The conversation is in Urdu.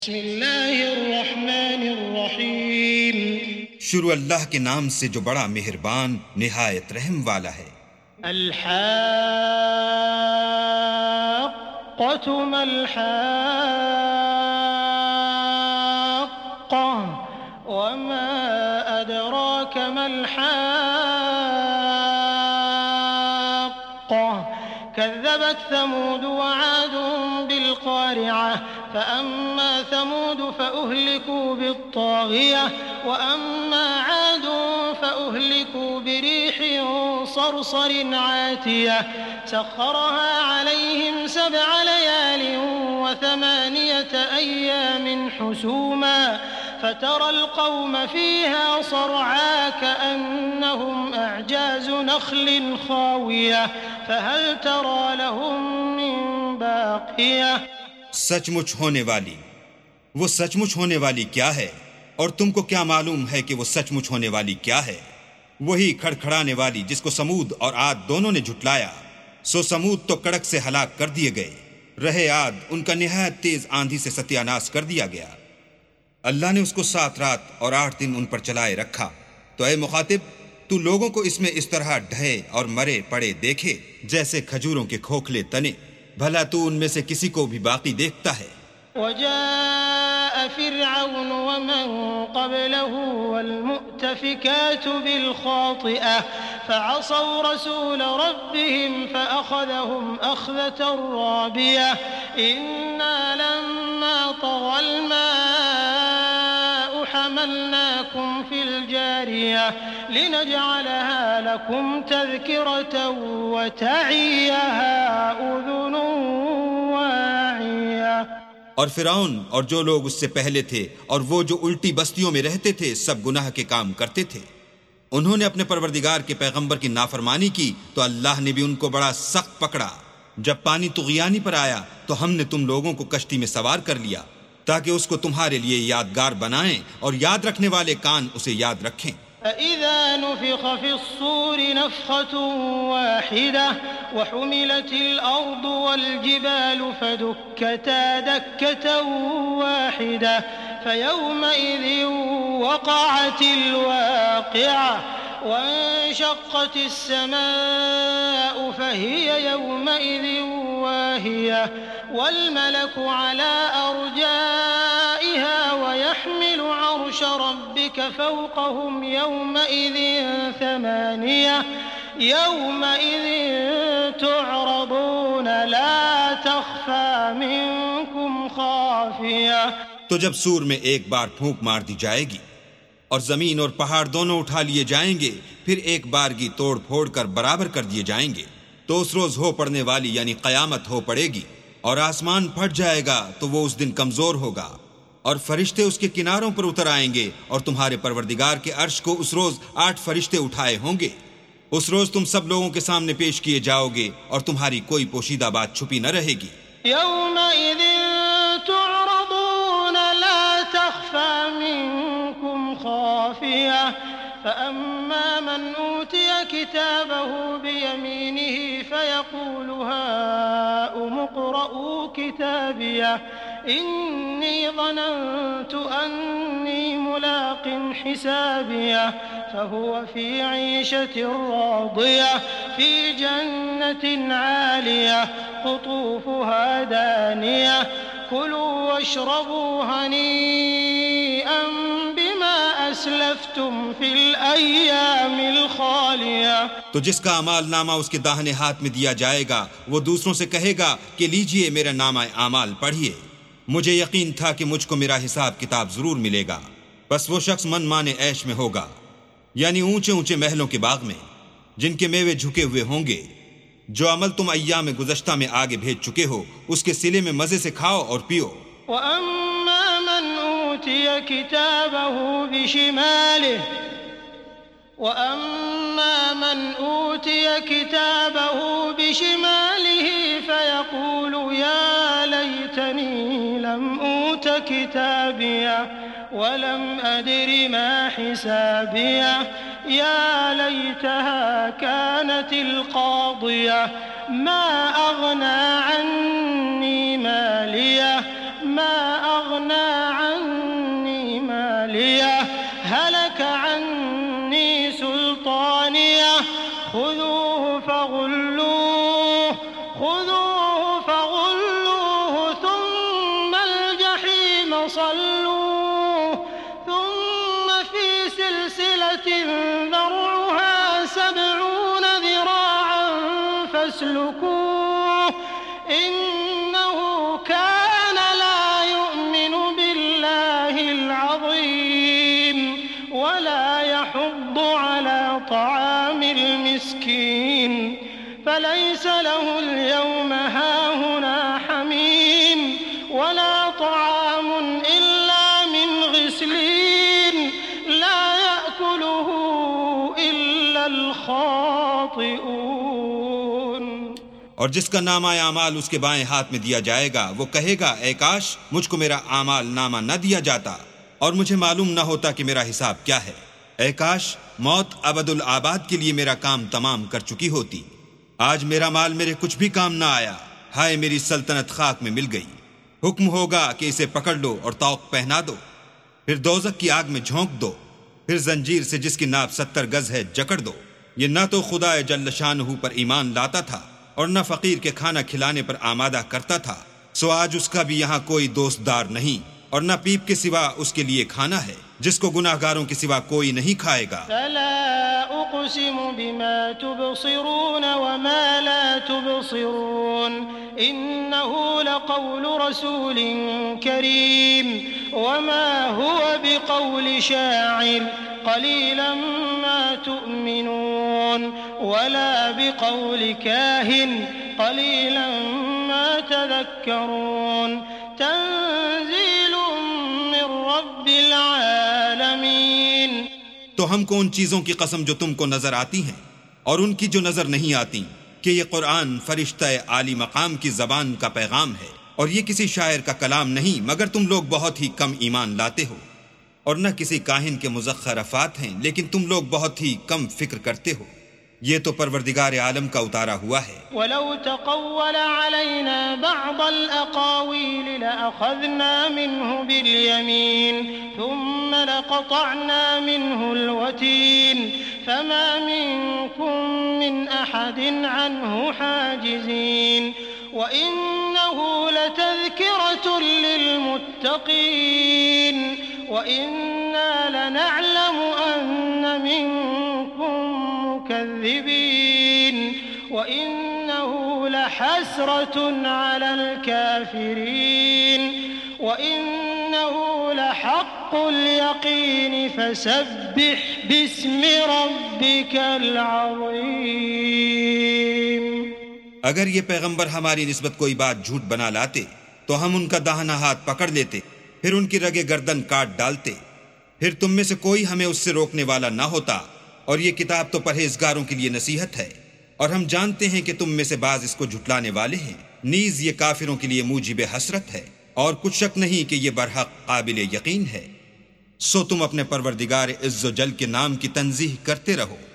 بسم اللہ الرحمن الرحیم، شروع اللہ کے نام سے جو بڑا مہربان نہایت رحم والا ہے۔ الحاقۃ ما الحاقۃ وما ادراک ما الحاقۃ كذبت ثمود وعاد بالقارعة فأما ثمود فأهلكوا بالطاغية وأما عاد فأهلكوا بريح صرصر عاتية سخرها عليهم 7 ليال و8 أيام حسوما فترى القوم فيها صرعا كأنهم أعجاز نخل خاوية فهل ترى لهم من باقية۔ سچ مچ ہونے والی، وہ سچ مچ ہونے والی کیا ہے، اور تم کو کیا معلوم ہے کہ وہ سچ مچ ہونے والی کیا ہے؟ وہی کھڑکھڑانے والی جس کو سمود اور عاد دونوں نے جھٹلایا، سو سمود تو کڑک سے ہلاک کر دیے گئے، رہے عاد ان کا نہایت تیز آندھی سے ستیہ ناش کر دیا گیا۔ اللہ نے اس کو 7 رات اور 8 دن ان پر چلائے رکھا، تو اے مخاطب تو لوگوں کو اس میں اس طرح ڈھے اور مرے پڑے دیکھے جیسے کھجوروں کے کھوکھلے تنے، بھلا تو ان میں سے کسی کو بھی باقی دیکھتا ہے؟ وجاء فرعون ومن قبله والمؤتفكات بالخاطئة فعصوا رسول ربهم فأخذهم أخذة رابية إنا لما طغى الماء حملناكم في الجارية لنجعلها لكم تذكرة وتعيها أذن واعية۔ اور فرعون اور جو لوگ اس سے پہلے تھے اور وہ جو الٹی بستیوں میں رہتے تھے سب گناہ کے کام کرتے تھے، انہوں نے اپنے پروردگار کے پیغمبر کی نافرمانی کی تو اللہ نے بھی ان کو بڑا سخت پکڑا۔ جب پانی طغیانی پر آیا تو ہم نے تم لوگوں کو کشتی میں سوار کر لیا تاکہ اس کو تمہارے لیے یادگار بنائیں اور یاد رکھنے والے کان اسے یاد رکھیں۔ فَإِذَا نُفِخَ فِي الصُّورِ نَفْخَةٌ وَاحِدَةٌ وَحُمِلَتِ الْأَرْضُ وَالْجِبَالُ فَدُكَّتَا دَكَّةً وَاحِدَةً فَيَوْمَئِذٍ وَقَعَتِ الْوَاقِعَةُ وَانشَقَّتِ السَّمَاءُ فَهِيَ يَوْمَئِذٍ وَاهِيَةٌ وَالْمَلَكُ عَلَى أَرْجَائِهَا وَيَحْمِلُ عَرْشَ رَبِّكَ فَوْقَهُمْ يَوْمَئِذٍ ثَمَانِيَةٌ يَوْمَئِذٍ تُعْرَضُونَ لَا تَخْفَى مِنكُمْ خَافِيَةٌ۔ تو جب سور میں ایک بار پھونک مار دی جائے گی اور زمین اور پہاڑ دونوں اٹھا لیے جائیں گے، پھر ایک بارگی توڑ پھوڑ کر برابر کر دیے جائیں گے، تو اس روز ہو پڑنے والی یعنی قیامت ہو پڑے گی، اور آسمان پھٹ جائے گا تو وہ اس دن کمزور ہوگا، اور فرشتے اس کے کناروں پر اتر آئیں گے، اور تمہارے پروردگار کے عرش کو اس روز 8 فرشتے اٹھائے ہوں گے۔ اس روز تم سب لوگوں کے سامنے پیش کیے جاؤ گے اور تمہاری کوئی پوشیدہ بات چھپی نہ رہے گی۔ يومئذ تعرضون لا تخفى منكم خافية فأما من أوتي كتابه بيمينه فيقول هاؤم اقرءوا كتابيه إني ظننت أني ملاق حسابيه فهو في عيشة راضية في جنة عالية قطوفها دانية كلوا واشربوا هنيئا بما أسلفتم في الأيام الخالية۔ تو جس کا اعمال نامہ اس کے داہنے ہاتھ میں دیا جائے گا وہ دوسروں سے کہے گا کہ لیجئے میرا نامہ اعمال پڑھیے، مجھے یقین تھا کہ مجھ کو میرا حساب کتاب ضرور ملے گا۔ بس وہ شخص من مانے عیش میں ہوگا، یعنی اونچے اونچے محلوں کے باغ میں جن کے میوے جھکے ہوئے ہوں گے۔ جو عمل تم ایام گزشتہ میں آگے بھیج چکے ہو اس کے صلے میں مزے سے کھاؤ اور پیو۔ وَأَمَّا مَنْ أُوتِيَ كِتَابَهُ بِشِمَالِهِ فَيَقُولُ يَا لَيْتَنِي لَمْ أُوتَ كِتَابِيَهْ ولم أدر ما حسابيه يا ليتها كانت القاضية ما أغنى عني ماليه ما أغنى هلك عني سلطانيه خذوه فغلوه ثم الجحيم صلوه ثم في سلسلة ذرعها 70 ذراعا فاسلكوه إنه كان لا يؤمن بالله العظيم ولا يحض على طعام المسكين فليس له اليوم هاهنا حميم ولا طعام إلا من غسلين لا يأكله إلا الخاطئون۔ اور جس کا نامہ اعمال اس کے بائیں ہاتھ میں دیا جائے گا وہ کہے گا اے کاش مجھ کو میرا اعمال نامہ نہ دیا جاتا اور مجھے معلوم نہ ہوتا کہ میرا حساب کیا ہے۔ اے کاش موت ابد الآباد کے لیے میرا کام تمام کر چکی ہوتی۔ آج میرا مال میرے کچھ بھی کام نہ آیا، ہائے میری سلطنت خاک میں مل گئی۔ حکم ہوگا کہ اسے پکڑ لو اور طوق پہنا دو، پھر دوزخ کی آگ میں جھونک دو، پھر زنجیر سے جس کی ناپ 70 گز ہے جکڑ دو۔ یہ نہ تو خدا جل شانہ پر ایمان لاتا تھا اور نہ فقیر کے کھانا کھلانے پر آمادہ کرتا تھا، سو آج اس کا بھی یہاں کوئی دوست دار نہیں اور نہ پیپ کے سوا اس کے لیے کھانا ہے جس کو گناہگاروں کے سوا کوئی نہیں کھائے گا۔ فلا اقسم بما تبصرون وما لا تبصرون انه لقول رسول كريم وما هو بقول شاعر قليلا ما تؤمنون ولا بقول كاهن قليلا ما تذكرون تنزيل من رب العالمين۔ تو ہم کو ان چیزوں کی قسم جو تم کو نظر آتی ہیں اور ان کی جو نظر نہیں آتی کہ یہ قرآن فرشتہ عالی مقام کی زبان کا پیغام ہے اور یہ کسی شاعر کا کلام نہیں مگر تم لوگ بہت ہی کم ایمان لاتے ہو، اور نہ کسی کاہن کے مزخرفات ہیں لیکن تم لوگ بہت ہی کم فکر کرتے ہو۔ یہ تو پروردگار عالم کا اتارا ہوا ہے۔ وَلَوْ تَقَوَّلَ عَلَيْنَا بَعْضَ الْأَقَاوِيلِ لَأَخَذْنَا مِنْهُ بِالْيَمِينِ ثُمَّ لَقَطَعْنَا مِنْهُ الْوَتِينَ فَمَا مِنْكُمْ مِنْ أَحَدٍ عَنْهُ حَاجِزِينَ وَإِنَّهُ لَتَذْكِرَةٌ لِلْمُتَّقِينَ وَإِنَّا لَنَعْلَمُ أَنَّ مِنْكُمْ مُكَذِّبِينَ وَإِنَّهُ لَحَسْرَةٌ عَلَى الْكَافِرِينَ وَإِنَّهُ لَحَقُّ الْيَقِينِ فَسَبِّحْ بِاسْمِ رَبِّكَ الْعَظِيمِ۔ اگر یہ پیغمبر ہماری نسبت کوئی بات جھوٹ بنا لاتے تو ہم ان کا داہنا ہاتھ پکڑ لیتے، پھر ان کی رگے گردن کاٹ ڈالتے، پھر تم میں سے کوئی ہمیں اس سے روکنے والا نہ ہوتا، اور یہ کتاب تو پرہیزگاروں کے لیے نصیحت ہے، اور ہم جانتے ہیں کہ تم میں سے بعض اس کو جھٹلانے والے ہیں، نیز یہ کافروں کے لیے موجب حسرت ہے، اور کچھ شک نہیں کہ یہ برحق قابل یقین ہے۔ سو تم اپنے پروردگار عز و جل کے نام کی تنزیہ کرتے رہو۔